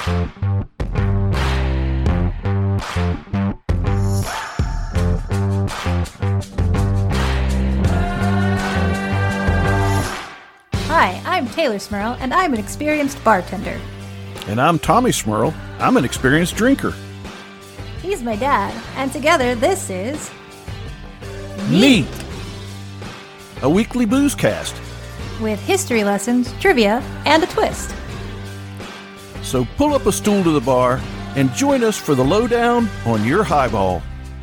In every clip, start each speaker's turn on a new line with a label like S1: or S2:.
S1: Hi, I'm Taylor Smurl, and I'm an experienced bartender.
S2: And I'm Tommy Smurl. I'm an experienced drinker.
S1: He's my dad, and together this is...
S2: Neat! A weekly booze cast.
S1: With history lessons, trivia, and a twist.
S2: So pull up a stool to the bar and join us for the lowdown on your highball.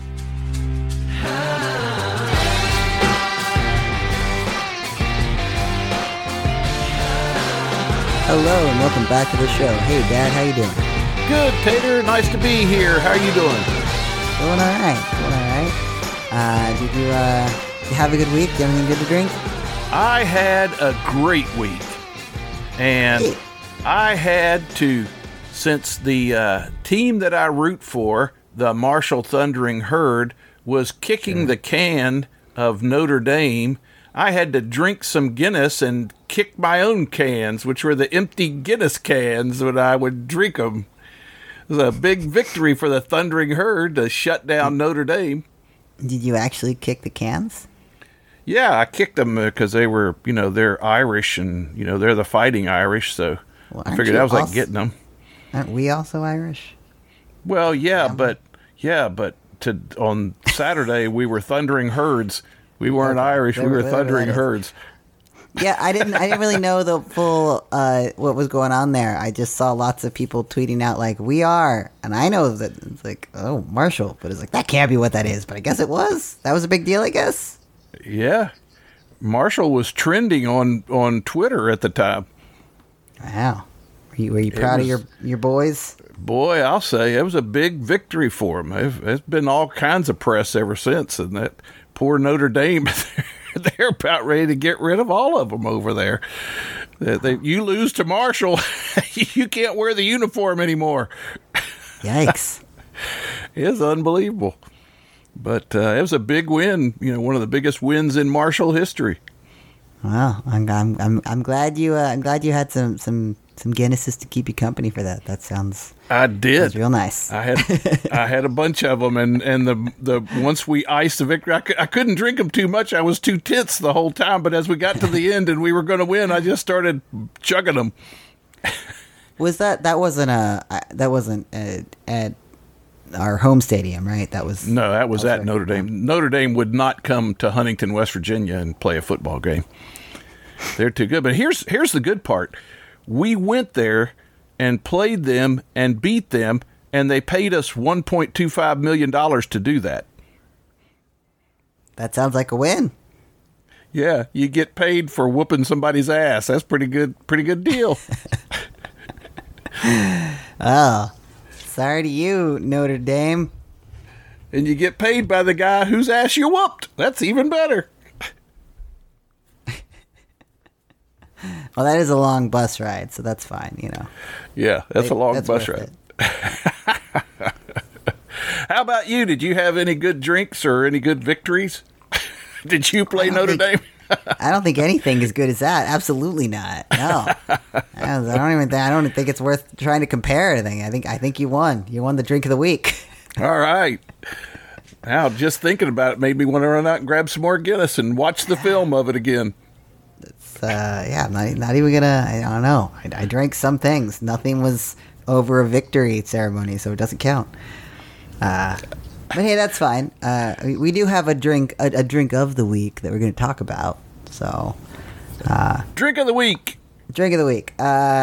S3: Hello and welcome back to the show. Hey Dad, how you doing?
S2: Good, Tater. Nice to be here. How are you doing?
S3: Doing alright. Did you have a good week? Did anything good to drink?
S2: I had a great week. And I had to, since the team that I root for, the Marshall Thundering Herd, was kicking the can of Notre Dame, I had to drink some Guinness and kick my own cans, which were the empty Guinness cans when I would drink them. It was a big victory for the Thundering Herd to shut down Notre Dame.
S3: Did you actually kick the cans?
S2: Yeah, I kicked them because they were, they're Irish and, they're the Fighting Irish, so I figured that was like getting them.
S3: Aren't we also Irish?
S2: Well, but on Saturday we were Thundering Herds. We weren't Irish. We were Thundering Herds.
S3: Yeah, I didn't really know the full what was going on there. I just saw lots of people tweeting out like "we are," and I know that it's like, oh, Marshall, but it's like that can't be what that is. But I guess it was. That was a big deal, I guess.
S2: Yeah, Marshall was trending on Twitter at the time.
S3: Wow, were you proud of your boys?
S2: Boy, I'll say it was a big victory for them. It's been all kinds of press ever since, and that poor Notre Dame. They're about ready to get rid of all of them over there. You lose to Marshall, you can't wear the uniform anymore.
S3: Yikes!
S2: It's unbelievable, but it was a big win. One of the biggest wins in Marshall history.
S3: Wow, I'm glad you had some Guinnesses to keep you company for that. That sounds.
S2: I did.
S3: That's real nice.
S2: I had a bunch of them, and the once we iced the victory, I couldn't drink them too much. I was too tense the whole time. But as we got to the end and we were going to win, I just started chugging them.
S3: That wasn't at our home stadium, right? That was
S2: at Notre Dame. Notre Dame would not come to Huntington, West Virginia, and play a football game. They're too good. But here's the good part. We went there and played them and beat them, and they paid us $1.25 million to do that.
S3: That sounds like a win.
S2: Yeah, you get paid for whooping somebody's ass. That's pretty good deal.
S3: Oh, sorry to you, Notre Dame.
S2: And you get paid by the guy whose ass you whooped. That's even better.
S3: Well, that is a long bus ride, so that's fine,
S2: Yeah, that's a long bus ride. How about you? Did you have any good drinks or any good victories? Did you play Notre Dame?
S3: I don't think anything as good as that. Absolutely not. No, I don't think it's worth trying to compare anything. I think you won. You won the drink of the week.
S2: All right. Now, just thinking about it made me want to run out and grab some more Guinness and watch the film of it again.
S3: I'm not even gonna. I don't know. I drank some things. Nothing was over a victory ceremony, so it doesn't count. But hey, that's fine. We do have a drink of the week that we're going to talk about. So,
S2: drink of the week.
S3: Drink of the week.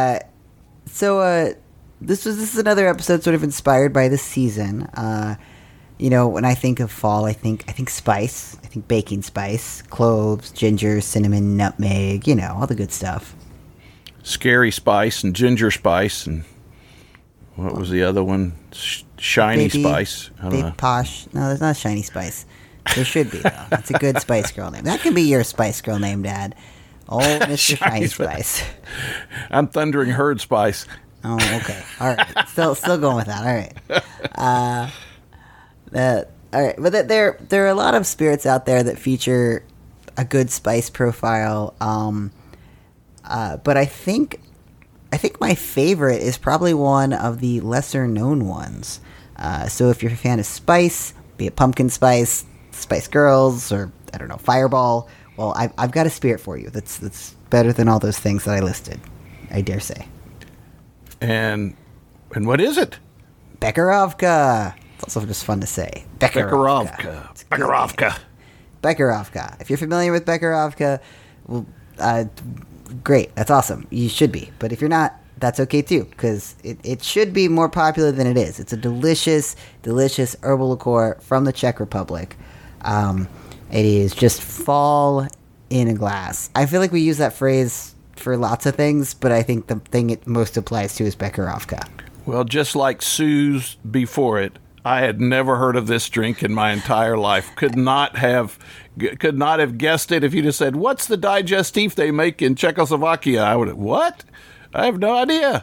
S3: This is another episode sort of inspired by this season. When I think of fall, I think spice. I think baking spice, cloves, ginger, cinnamon, nutmeg, all the good stuff.
S2: Scary spice and ginger spice and what was the other one? Shiny spice. I don't know.
S3: Posh. No, there's not shiny spice. There should be, though. That's a good Spice Girl name. That can be your Spice Girl name, Dad. Oh, Mr. Shiny Spice.
S2: I'm Thundering Herd Spice.
S3: Oh, okay. All right. Still going with that. All right. All right. But there are a lot of spirits out there that feature a good spice profile. But I think I think my favorite is probably one of the lesser known ones. So if you're a fan of spice, be it pumpkin spice, Spice Girls, or I don't know, Fireball, well, I've got a spirit for you that's better than all those things that I listed, I dare say.
S2: And what is it?
S3: Bekarovka. It's also just fun to say.
S2: Bekarovka.
S3: Bekarovka. If you're familiar with Bekarovka, well, great. That's awesome. You should be. But if you're not, that's okay too, because it should be more popular than it is. It's a delicious, delicious herbal liqueur from the Czech Republic. It is just fall in a glass. I feel like we use that phrase for lots of things, but I think the thing it most applies to is Bekarovka.
S2: Well, just like Sue's before it, I had never heard of this drink in my entire life. Could not have guessed it if you just said, "What's the digestif they make in Czechoslovakia?" I would have, what? I have no idea.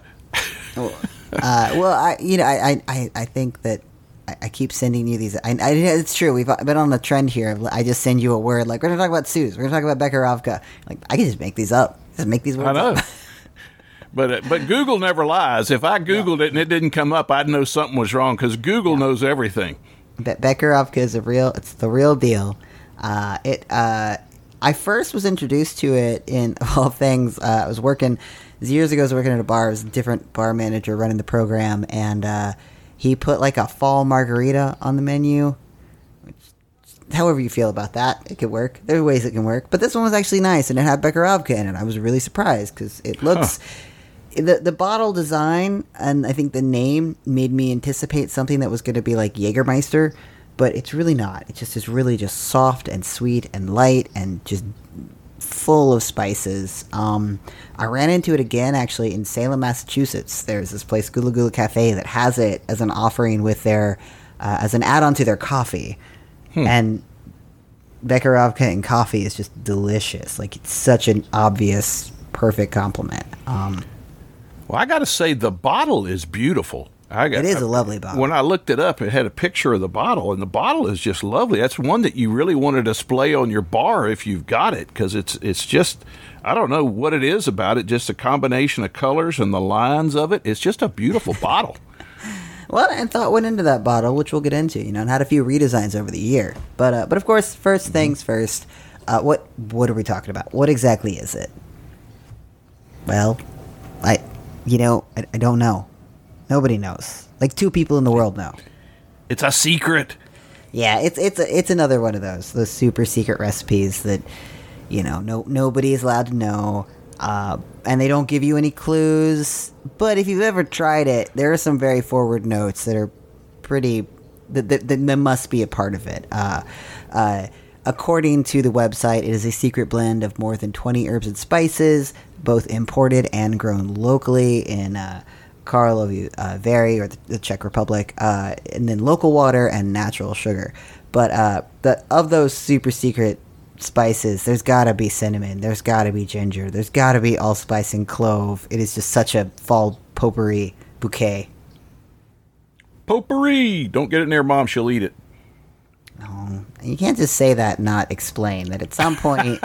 S3: I think that I keep sending you these. It's true. We've been on a trend here. I just send you a word like, we're going to talk about Sue's. We're going to talk about Bekarovka. Like, I can just make these up. Just make these words
S2: I know.
S3: up.
S2: But Google never lies. If I Googled it and it didn't come up, I'd know something was wrong because Google knows everything.
S3: Bekarovka is it's the real deal. I first was introduced to it in, of all things, I was working years ago. I was working at a bar. I was a different bar manager running the program, and he put like a fall margarita on the menu. Which, however you feel about that, it could work. There are ways it can work, but this one was actually nice, and it had Bekarovka in it. I was really surprised because it looks. The bottle design and I think the name made me anticipate something that was going to be like Jägermeister, but it's really not. It just is really just soft and sweet and light and just full of spices. I ran into it again actually in Salem, Massachusetts. There's this place, Gula Gula Cafe, that has it as an offering with their as an add-on to their coffee, and Bekarovka and coffee is just delicious. Like, it's such an obvious, perfect compliment.
S2: Well, I got to say, the bottle is beautiful.
S3: It is a lovely bottle.
S2: When I looked it up, it had a picture of the bottle, and the bottle is just lovely. That's one that you really want to display on your bar if you've got it, because it's just, I don't know what it is about it, just a combination of colors and the lines of it. It's just a beautiful bottle.
S3: Well, and thought went into that bottle, which we'll get into, and had a few redesigns over the year. But of course, first things first, what are we talking about? What exactly is it? Well, I don't know. Nobody knows. Like, 2 people in the world know.
S2: It's a secret.
S3: Yeah, it's another one of those super secret recipes that, nobody is allowed to know, and they don't give you any clues. But if you've ever tried it, there are some very forward notes that are pretty. That must be a part of it. According to the website, it is a secret blend of more than 20 herbs and spices, both imported and grown locally in Karlovy Vary, or the Czech Republic, and then local water and natural sugar. But of those super secret spices, there's got to be cinnamon, there's got to be ginger, there's got to be allspice and clove. It is just such a fall potpourri bouquet.
S2: Potpourri! Don't get it near Mom, she'll eat it.
S3: No, you can't just say that and not explain that at some point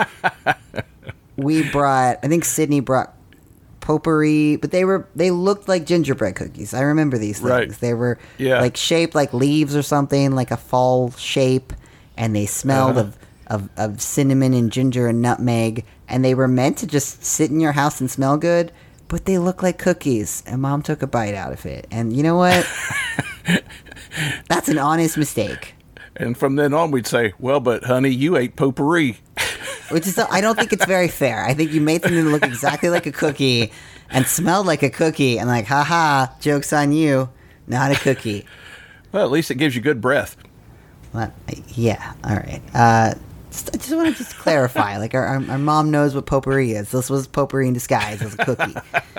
S3: I think Sydney brought potpourri, but they looked like gingerbread cookies. I remember these things.
S2: Right.
S3: They were like shaped like leaves or something, like a fall shape, and they smelled of cinnamon and ginger and nutmeg, and they were meant to just sit in your house and smell good, but they look like cookies, and Mom took a bite out of it. And you know what? That's an honest mistake.
S2: And from then on, we'd say, well, but honey, you ate potpourri.
S3: Which is, I don't think it's very fair. I think you made something that looked exactly like a cookie and smelled like a cookie, and like, haha, joke's on you, not a cookie.
S2: Well, at least it gives you good breath.
S3: Well, yeah, all right. I just want to clarify, like, our mom knows what potpourri is. This was potpourri in disguise as a cookie.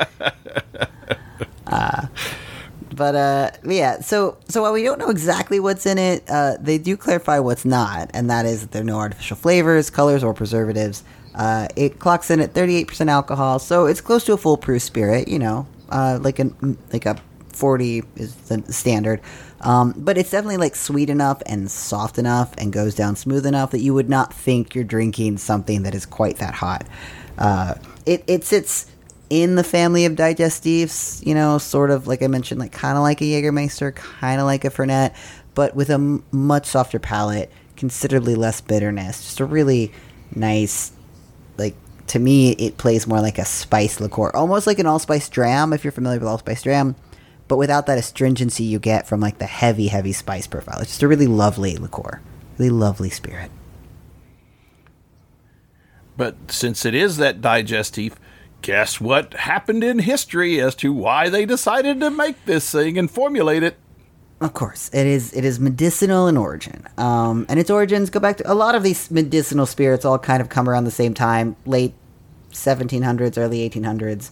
S3: But yeah, so while we don't know exactly what's in it, they do clarify what's not, and that is that there are no artificial flavors, colors, or preservatives. It clocks in at 38% alcohol, so it's close to a foolproof spirit, like a 40 is the standard. But it's definitely like sweet enough and soft enough and goes down smooth enough that you would not think you're drinking something that is quite that hot. It sits in the family of digestives, sort of like I mentioned, like kind of like a Jägermeister, kind of like a Fernet, but with a much softer palate, considerably less bitterness. Just a really nice, like, to me, it plays more like a spice liqueur, almost like an allspice dram, if you're familiar with allspice dram, but without that astringency you get from like the heavy, heavy spice profile. It's just a really lovely liqueur, really lovely spirit.
S2: But since it is that digestive, guess what happened in history as to why they decided to make this thing and formulate it?
S3: Of course, it is medicinal in origin, and its origins go back to a lot of these medicinal spirits. All kind of come around the same time, late 1700s, early 1800s.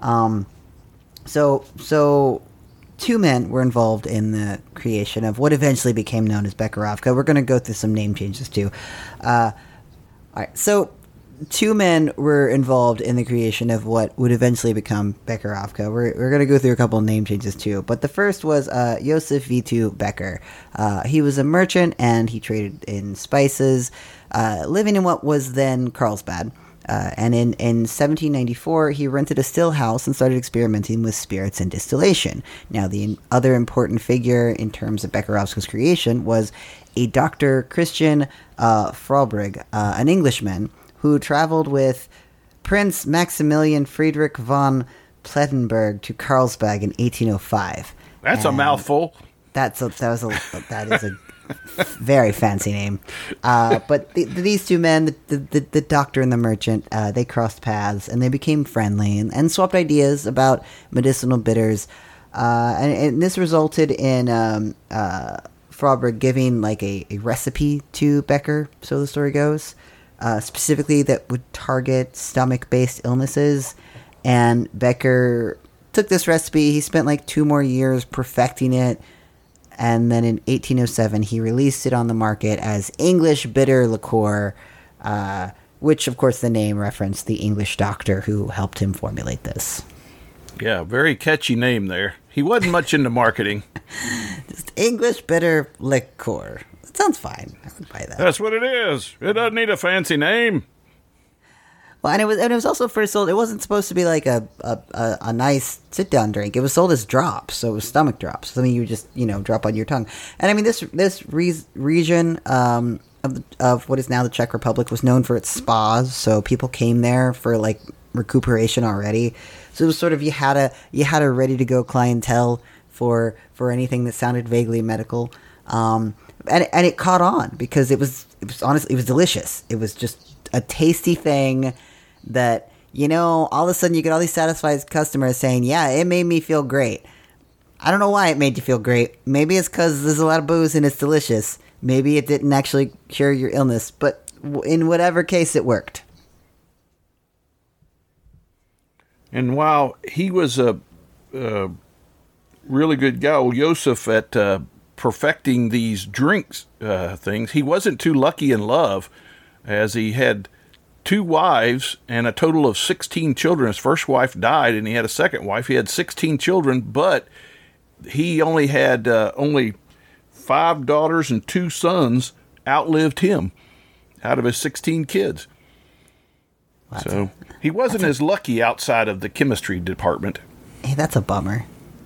S3: So two men were involved in the creation of what eventually became known as Becherovka. We're going to go through some name changes too. All right, so two men were involved in the creation of what would eventually become Becherovka. We're going to go through a couple of name changes too. But the first was Josef Vitu Becher. He was a merchant and he traded in spices, living in what was then Carlsbad. And in 1794, he rented a still house and started experimenting with spirits and distillation. Now, the other important figure in terms of Becherovska's creation was a Dr. Christian Frobrig, an Englishman, who traveled with Prince Maximilian Friedrich von Plettenberg to Carlsbad in 1805.
S2: That's a mouthful.
S3: That is a very fancy name. But these two men, the doctor and the merchant, they crossed paths and they became friendly and swapped ideas about medicinal bitters. And this resulted in Frobrig giving like a recipe to Becher, so the story goes. Specifically that would target stomach-based illnesses, and Becher took this recipe. He spent like 2 more years perfecting it, and then in 1807 he released it on the market as English Bitter Liqueur, which of course the name referenced the English doctor who helped him formulate this.
S2: Yeah, very catchy name there. He wasn't much into marketing.
S3: Just English Bitter Liqueur. That sounds fine. I would buy that.
S2: That's what it is. It doesn't need a fancy name.
S3: Well, and it was also first sold. It wasn't supposed to be like a nice sit down drink. It was sold as drops, so it was stomach drops, something you just drop on your tongue. And I mean this region of what is now the Czech Republic was known for its spas, so people came there for like recuperation already. So it was sort of you had a ready to go clientele for anything that sounded vaguely medical. And it caught on because it was honestly, it was delicious. It was just a tasty thing that, all of a sudden you get all these satisfied customers saying, yeah, it made me feel great. I don't know why it made you feel great. Maybe it's because there's a lot of booze and it's delicious. Maybe it didn't actually cure your illness, but in whatever case, it worked.
S2: And while he was a really good guy, old Joseph, at perfecting these drinks things, he wasn't too lucky in love, as he had 2 wives and a total of 16 children. His first wife died and he had a second wife. He had 16 children, but he only had 5 daughters and 2 sons outlived him out of his 16 kids. So he wasn't as lucky outside of the chemistry department.
S3: Hey, that's a bummer.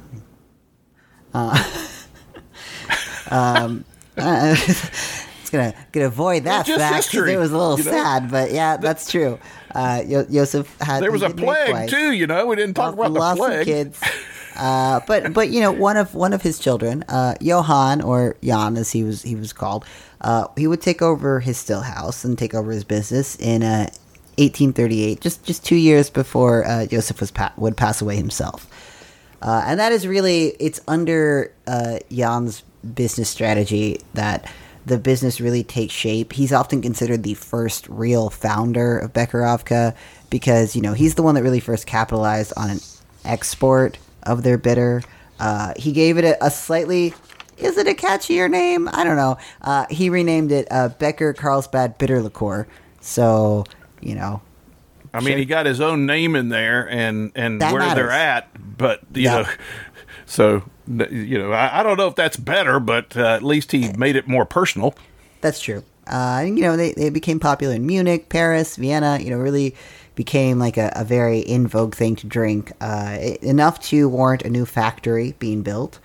S3: It's gonna avoid that fact because it was a little sad, but yeah, that's true. Joseph had
S2: there was a plague too. We didn't talk about the plague.
S3: Of kids. But one of his children, Johann, or Jan as he was called, he would take over his still house and take over his business in 1838, just 2 years before Joseph would pass away himself. And that is really, it's under Jan's business strategy that the business really takes shape. He's often considered the first real founder of Becherovka because, he's the one that really first capitalized on an export of their bitter. He gave it a slightly, is it a catchier name? I don't know. He renamed it Becher Carlsbad Bitter Liqueur. So,
S2: I mean, he got his own name in there and where
S3: matters.
S2: They're at, but, so, I don't know if that's better, but at least he made it more personal.
S3: That's true. They became popular in Munich, Paris, Vienna, really became like a very in vogue thing to drink, enough to warrant a new factory being built.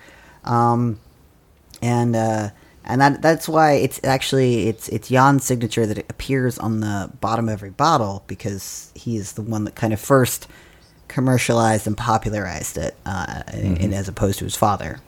S3: And that's why it's Jan's signature that it appears on the bottom of every bottle, because he is the one that kind of first commercialized and popularized it, as opposed to his father.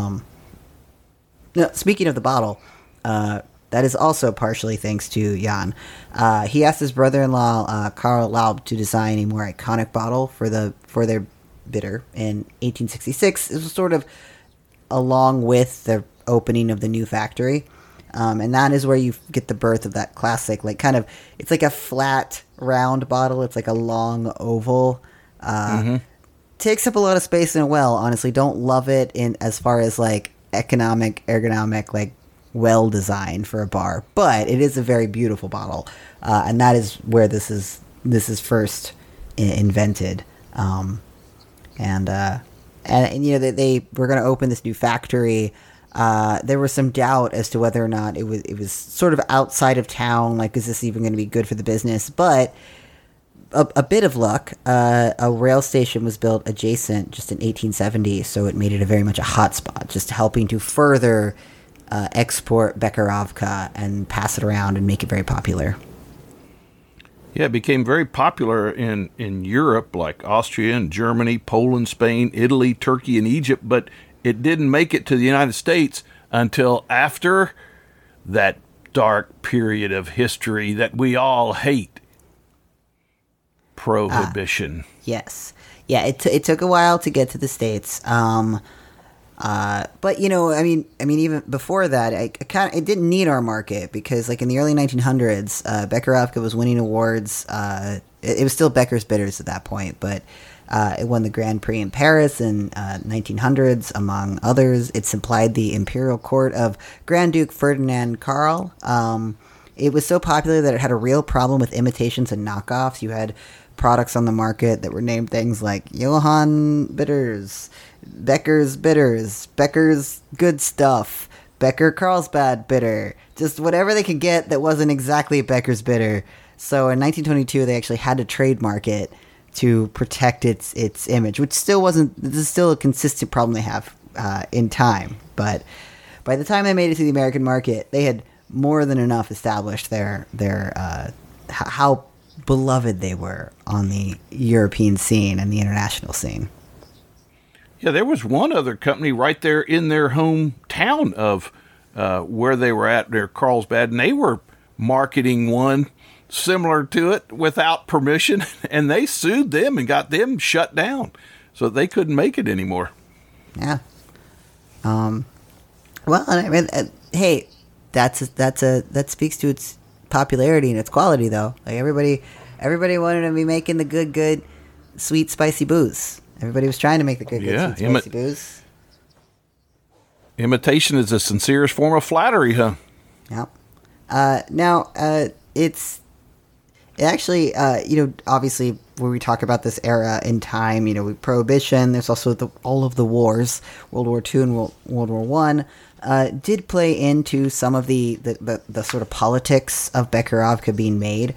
S3: Now, speaking of the bottle, that is also partially thanks to Jan. He asked his brother-in-law Karl Laub to design a more iconic bottle for their bitter in 1866. It was sort of along with the opening of the new factory, and that is where you get the birth of that classic, like, kind of, it's like a flat round bottle. It's like a long oval. Takes up a lot of space in a well. Honestly, don't love it in as far as like ergonomic, like well designed for a bar, but it is a very beautiful bottle, and that is where this is first invented. And you know, they were going to open this new factory. There was some doubt as to whether or not it was sort of outside of town. Like, is this even going to be good for the business? But a bit of luck. A rail station was built adjacent just in 1870, so it made it very much a hot spot, just helping to further export Becherovka and pass it around and make it very popular.
S2: Yeah, it became very popular in Europe, like Austria and Germany, Poland, Spain, Italy, Turkey, and Egypt, but it didn't make it to the United States until after that dark period of history that we all hate. Prohibition.
S3: Yes. Yeah, it took a while to get to the States. But, you know, I mean, even before that, it didn't need our market, because, like, in the early 1900s, Becherovka was winning awards. It was still Becher's Bitters at that point, but it won the Grand Prix in Paris in 1900s, among others. It supplied the imperial court of Grand Duke Ferdinand Karl. It was so popular that it had a real problem with imitations and knockoffs. You had products on the market that were named things like Johann Bitters, Becher's Bitters, Becher's Good Stuff, Becher Carlsbad Bitter, just whatever they could get that wasn't exactly Becher's Bitter. So in 1922, they actually had to trademark it to protect its image, which still wasn't. This is still a consistent problem they have in time. But by the time they made it to the American market, they had more than enough established their how beloved they were on the European scene and the international scene.
S2: Yeah, there was one other company right there in their hometown of where they were at, their Carlsbad, and they were marketing one similar to it without permission, and they sued them and got them shut down, so they couldn't make it anymore.
S3: Yeah. Well, I mean, hey, that speaks to its popularity and its quality, though. Like, everybody wanted to be making the good, sweet, spicy booze. Everybody was trying to make the good, sweet, spicy booze.
S2: Imitation is the sincerest form of flattery, huh?
S3: Yeah. Now, it's actually, you know, obviously, when we talk about this era in time, you know, with Prohibition, there's also all of the wars, World War II and World War I, did play into some of the sort of politics of Becherovka being made.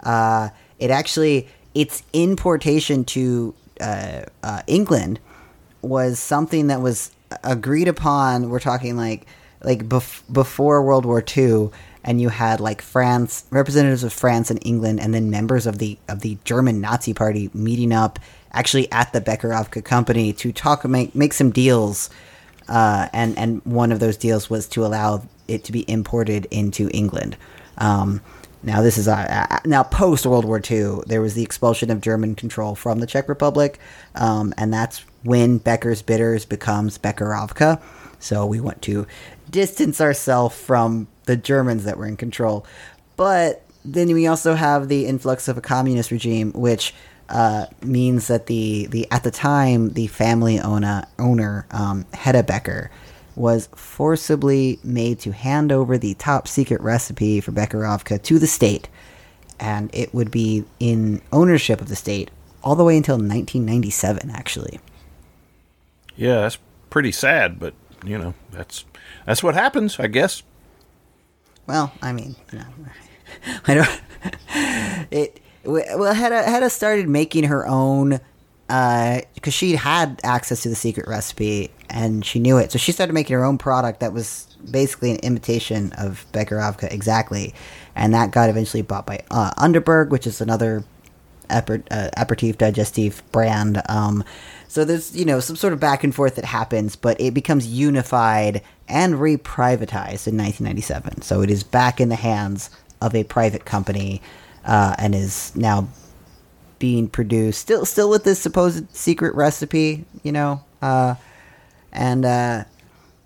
S3: Its importation to England was something that was agreed upon. We're talking like before World War II, and you had like France, representatives of France and England, and then members of the German Nazi Party meeting up actually at the Becherovka company to make some deals. And one of those deals was to allow it to be imported into England. Now this is now post World War II. There was the expulsion of German control from the Czech Republic, and that's when Becher's Bitters becomes Becherovka. So we want to distance ourselves from the Germans that were in control. But then we also have the influx of a communist regime, which means that at the time the family owner Hedda Becher was forcibly made to hand over the top secret recipe for Becherovka to the state, and it would be in ownership of the state all the way until 1997, actually.
S2: Yeah, that's pretty sad, but you know, that's what happens, I guess.
S3: Well, I mean, you know, I don't. Well, Hedda started making her own because she had access to the secret recipe and she knew it. So she started making her own product that was basically an imitation of Bekkerovka exactly. And that got eventually bought by Underberg, which is another aperitif digestif brand. So there's, some sort of back and forth that happens, but it becomes unified and reprivatized in 1997. So it is back in the hands of a private company and is now being produced still with this supposed secret recipe, and that's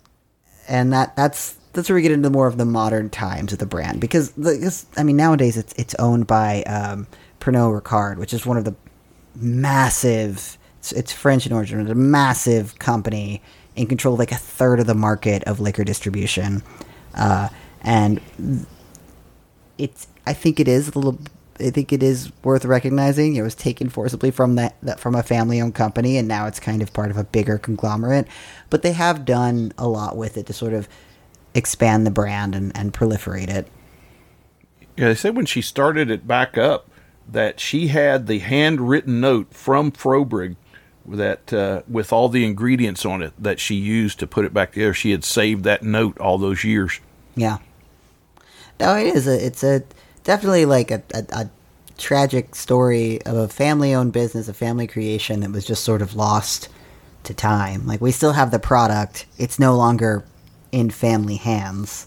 S3: where we get into more of the modern times of the brand, because nowadays it's owned by Pernod Ricard, which is one of the massive, it's French in origin, it's a massive company in control of like a third of the market of liquor distribution, and I think it is worth recognizing. It was taken forcibly from from a family-owned company, and now it's kind of part of a bigger conglomerate. But they have done a lot with it to sort of expand the brand and proliferate it.
S2: Yeah, they said when she started it back up that she had the handwritten note from Frobrig that with all the ingredients on it that she used to put it back together. She had saved that note all those years.
S3: Yeah. No, it is. It's definitely like a tragic story of a family-owned business, a family creation that was just sort of lost to time. Like, we still have the product. It's no longer in family hands.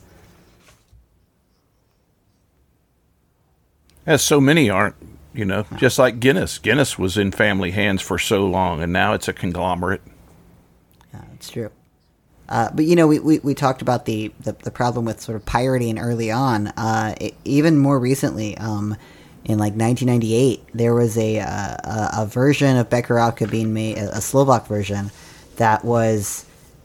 S2: As so many aren't, just like Guinness. Guinness was in family hands for so long, and now it's a conglomerate.
S3: Yeah, that's true. But we talked about the problem with sort of pirating early on. Even more recently, in like 1998, there was a version of Bekkerovka being made, a Slovak version, that was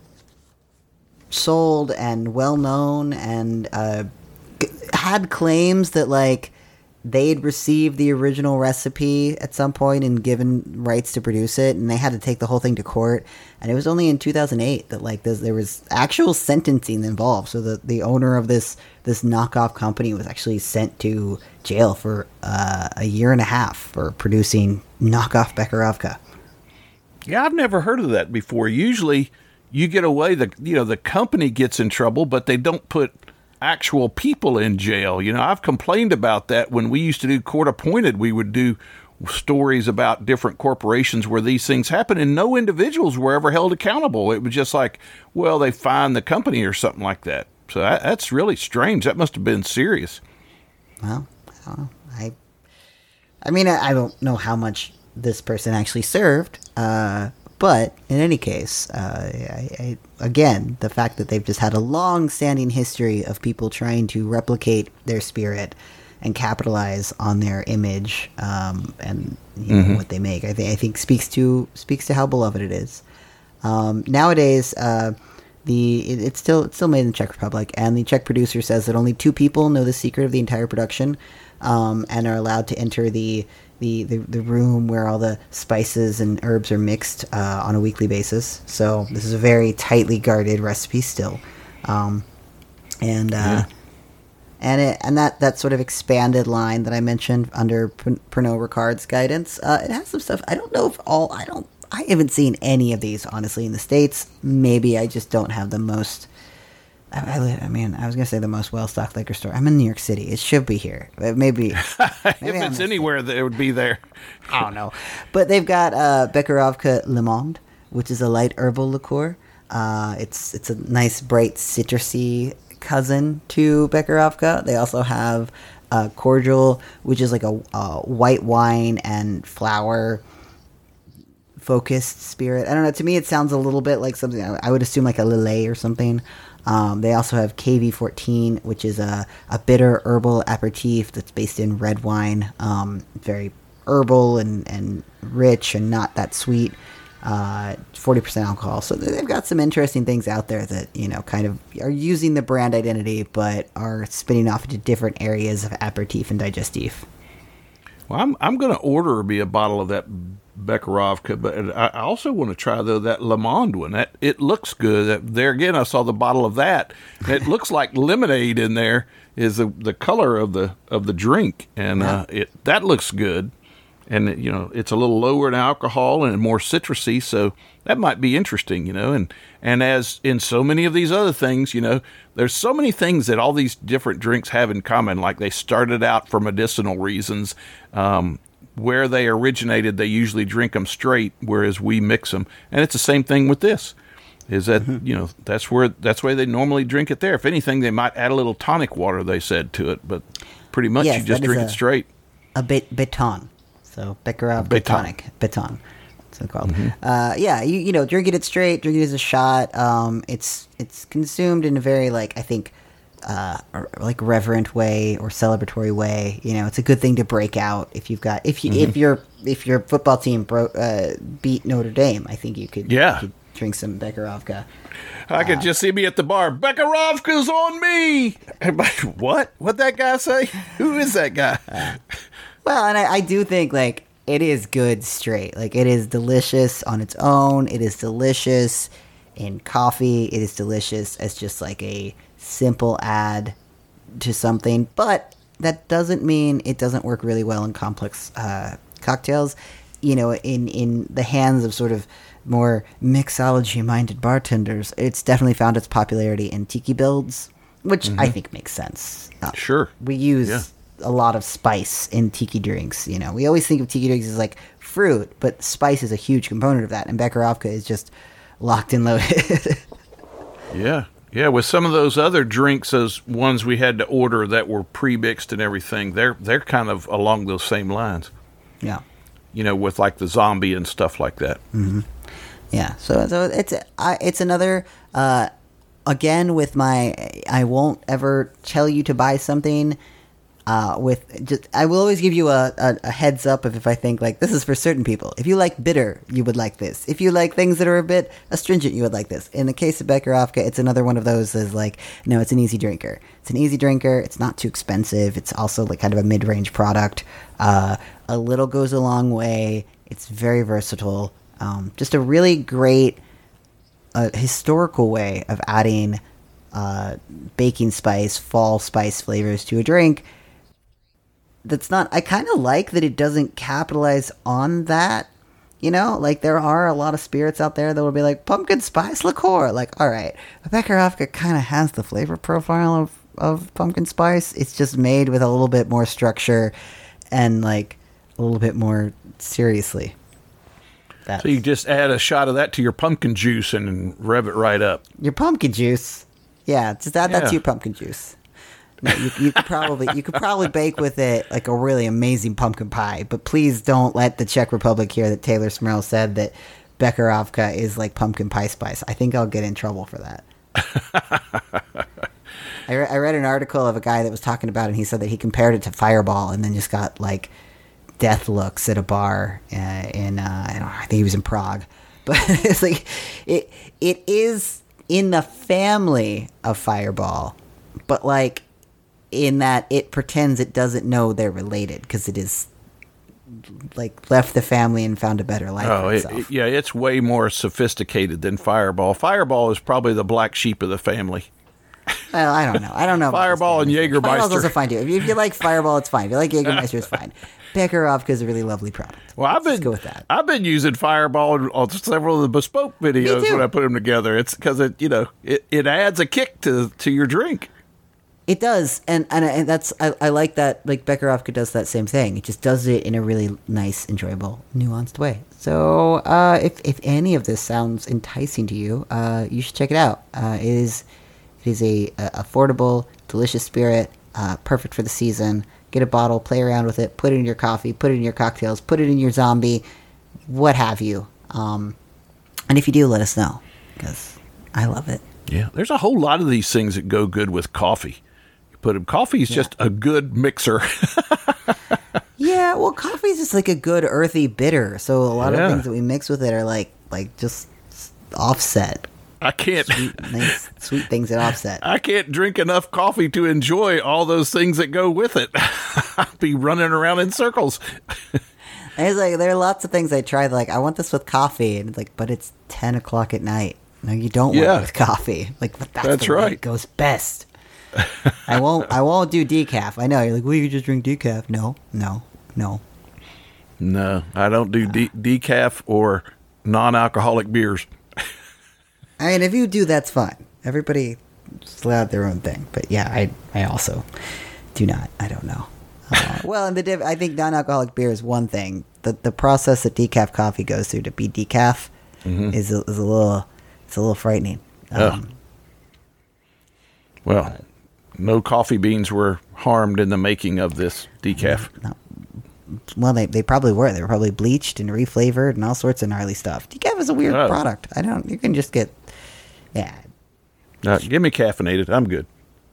S3: sold and well known and had claims that like they'd received the original recipe at some point and given rights to produce it, and they had to take the whole thing to court. And it was only in 2008 that like there was actual sentencing involved. So the owner of this knockoff company was actually sent to jail for a year and a half for producing knockoff Bekkerovka.
S2: Yeah, I've never heard of that before. Usually, you get away. The company gets in trouble, but they don't put actual people in jail. I've complained about that when we used to do Court Appointed. We would do stories about different corporations where these things happen, and no individuals were ever held accountable. It was just like, well, they fined the company or something like that. So that's really strange. That must have been serious.
S3: Well, I don't know. I don't know how much this person actually served, but in any case, again, the fact that they've just had a long-standing history of people trying to replicate their spirit and capitalize on their image and what they make, I think speaks to how beloved it is. Nowadays, it's still made in the Czech Republic, and the Czech producer says that only 2 people know the secret of the entire production, and are allowed to enter the room where all the spices and herbs are mixed on a weekly basis. So this is a very tightly guarded recipe still, and that sort of expanded line that I mentioned under Pernod Ricard's guidance, it has some stuff. I don't know if I haven't seen any of these honestly in the States. Maybe I just don't have the most. I was going to say the most well-stocked liquor store. I'm in New York City. It should be here. Maybe
S2: if it's anywhere, it would be there.
S3: I don't know. But they've got Bekkerovka Le Monde, which is a light herbal liqueur. It's a nice, bright, citrusy cousin to Bekkerovka. They also have Cordial, which is like a white wine and flour focused spirit. I don't know. To me, it sounds a little bit like something I would assume like a Lillet or something. They also have KV14, which is a bitter herbal aperitif that's based in red wine. Very herbal and rich and not that sweet. 40% alcohol. So they've got some interesting things out there that, kind of are using the brand identity, but are spinning off into different areas of aperitif and digestif.
S2: Well, I'm going to order a bottle of that Bekarovka, but I also want to try though that Le Monde one. That it looks good. There again, I saw the bottle of that. It looks like lemonade in there. Is the color of the drink, and that looks good. And it's a little lower in alcohol and more citrusy, so that might be interesting. And as in so many of these other things, there's so many things that all these different drinks have in common. Like they started out for medicinal reasons. Where they originated, they usually drink them straight, whereas we mix them. And it's the same thing with this. Is that that's why they normally drink it there. If anything, they might add a little tonic water. They said to it, but pretty much you just drink it straight.
S3: A Béton, so Bekarov Bétonic Béton. That's what it's called. Mm-hmm. Drinking it straight, drinking it as a shot. It's consumed in a very reverent way or celebratory way. It's a good thing to break out if your football team beat Notre Dame. I think you could drink some Bekarovka.
S2: I could just see me at the bar. Bekarovka's on me. What? What'd that guy say? Who is that guy?
S3: Well, and I do think it is good straight. It is delicious on its own. It is delicious in coffee. It is delicious as just a simple add to something, but that doesn't mean it doesn't work really well in complex cocktails. In the hands of sort of more mixology-minded bartenders, it's definitely found its popularity in tiki builds, which I think makes sense.
S2: Sure.
S3: We use a lot of spice in tiki drinks. We always think of tiki drinks as fruit, but spice is a huge component of that, and Bekarovka is just locked and loaded.
S2: Yeah, with some of those other drinks, those ones we had to order that were pre-mixed and everything, they're kind of along those same lines.
S3: Yeah.
S2: With the zombie and stuff like that.
S3: Mm-hmm. Yeah, so it's another, again, with my, I won't ever tell you to buy something, I will always give you a heads up if I think this is for certain people. If you like bitter, you would like this. If you like things that are a bit astringent, you would like this. In the case of Bekarovka, it's another one of those no, it's an easy drinker. It's an easy drinker. It's not too expensive. It's also kind of a mid-range product. A little goes a long way. It's very versatile. Just a really great historical way of adding baking spice, fall spice flavors to a drink. That's not, I kind of like that it doesn't capitalize on that, there are a lot of spirits out there that will be pumpkin spice liqueur. All right, Bekarovka kind of has the flavor profile of pumpkin spice. It's just made with a little bit more structure and a little bit more seriously.
S2: So you just add a shot of that to your pumpkin juice and rev it right up.
S3: Your pumpkin juice? Yeah, just add that to your pumpkin juice. No, you could probably bake with it a really amazing pumpkin pie, but please don't let the Czech Republic hear that Taylor Smurl said that Bekarovka is pumpkin pie spice. I think I'll get in trouble for that. I read an article of a guy that was talking about it, and he said that he compared it to Fireball and then just got death looks at a bar I think he was in Prague, but it's it is in the family of Fireball, but in that it pretends it doesn't know they're related because it is left the family and found a better life for itself.
S2: It's way more sophisticated than Fireball. Fireball is probably the black sheep of the family.
S3: Well, I don't know.
S2: Fireball and Jägermeister.
S3: Fireball's also fine too. If you like Fireball, it's fine. If you like Jägermeister, it's fine. Bekarovka is a really lovely product.
S2: Well,
S3: Let's go with that.
S2: I've been using Fireball on several of the bespoke videos when I put them together. It's because it adds a kick to your drink.
S3: It does, and that's I like that. Bekarovka does that same thing. It just does it in a really nice, enjoyable, nuanced way. So if any of this sounds enticing to you, you should check it out. It is a affordable, delicious spirit, perfect for the season. Get a bottle, play around with it, put it in your coffee, put it in your cocktails, put it in your zombie, what have you. And if you do, let us know, because I love it.
S2: Yeah, there's a whole lot of these things that go good with coffee. Coffee is just a good mixer.
S3: Yeah, well, coffee is just a good earthy bitter. So a lot of things that we mix with it are just offset.
S2: I can't
S3: sweet things that offset.
S2: I can't drink enough coffee to enjoy all those things that go with it. I'll be running around in circles.
S3: And it's like there are lots of things I tried. Like I want this with coffee, and it's like, but it's 10 o'clock at night. No, you don't want it with coffee. Like that's the way it goes best. I won't do decaf. I know you're like, well, you just drink decaf. No.
S2: No, I don't do decaf or non-alcoholic beers.
S3: I mean, if you do, that's fine. Everybody allowed their own thing. But yeah, I also do not. I don't know. Well, and I think non-alcoholic beer is one thing. The process that decaf coffee goes through to be decaf is a little frightening.
S2: Well, no coffee beans were harmed in the making of this decaf.
S3: No. Well, they probably were. They were probably bleached and reflavored and all sorts of gnarly stuff. Decaf is a weird product. You can just get, yeah.
S2: Give me caffeinated. I'm good.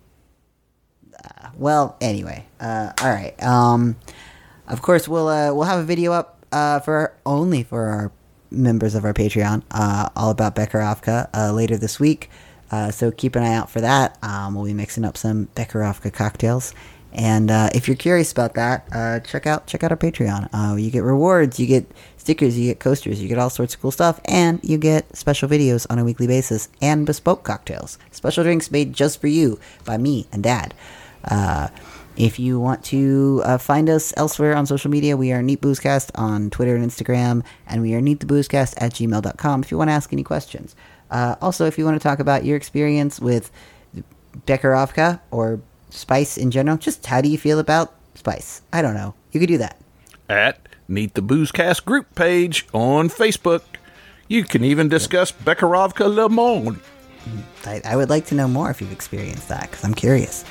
S3: Well, anyway, all right. Of course, we'll have a video up for our members of our Patreon, all about Becherovka later this week. So keep an eye out for that. We'll be mixing up some Becherovka cocktails, and if you're curious about that, check out our Patreon. You get rewards, you get stickers, you get coasters, you get all sorts of cool stuff, and you get special videos on a weekly basis and bespoke cocktails, special drinks made just for you by me and Dad. If you want to find us elsewhere on social media, we are Neat Boozecast on Twitter and Instagram, and we are neattheboozecast@gmail.com if you want to ask any questions. Also, if you want to talk about your experience with Becherovka or spice in general, just how do you feel about spice? I don't know. You could do that.
S2: At Neat the Boozecast group page on Facebook. You can even discuss Becherovka Le Monde.
S3: I would like to know more if you've experienced that, because I'm curious.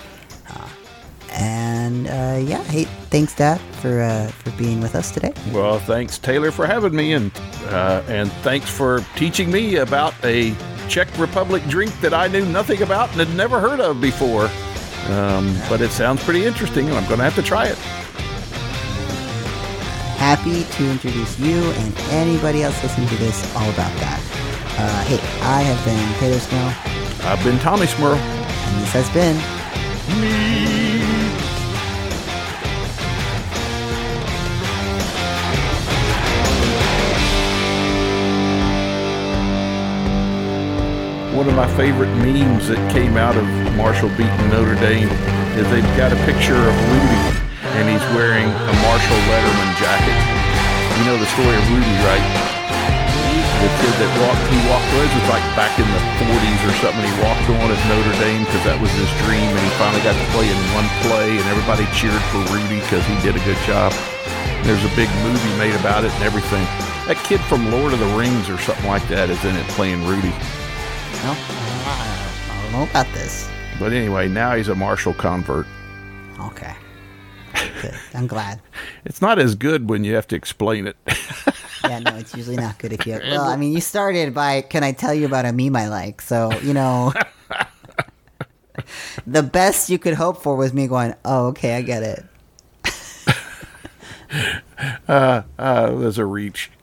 S3: Hey, thanks, Dad, for being with us today.
S2: Well, thanks, Taylor, for having me, and thanks for teaching me about a Czech Republic drink that I knew nothing about and had never heard of before. But it sounds pretty interesting, and I'm going to have to try it.
S3: Happy to introduce you and anybody else listening to this all about that. Hey, I have been Taylor Smurl.
S2: I've been Tommy Smurl.
S3: And this has been
S2: me. One of my favorite memes that came out of Marshall beating Notre Dame is they've got a picture of Rudy, and he's wearing a Marshall Letterman jacket. You know the story of Rudy, right? The kid that he walked, well, it was like back in the 40s or something. He walked on at Notre Dame because that was his dream, and he finally got to play in one play, and everybody cheered for Rudy because he did a good job. And there's a big movie made about it and everything. That kid from Lord of the Rings or something like that is in it playing Rudy.
S3: Well, I don't know about this.
S2: But anyway, now he's a Marshall convert.
S3: Okay. Good. I'm glad.
S2: It's not as good when you have to explain it.
S3: Yeah, no, it's usually not good if you... Well, I mean, you started by, can I tell you about a meme I like? So, the best you could hope for was me going, oh, okay, I get it.
S2: There's a reach.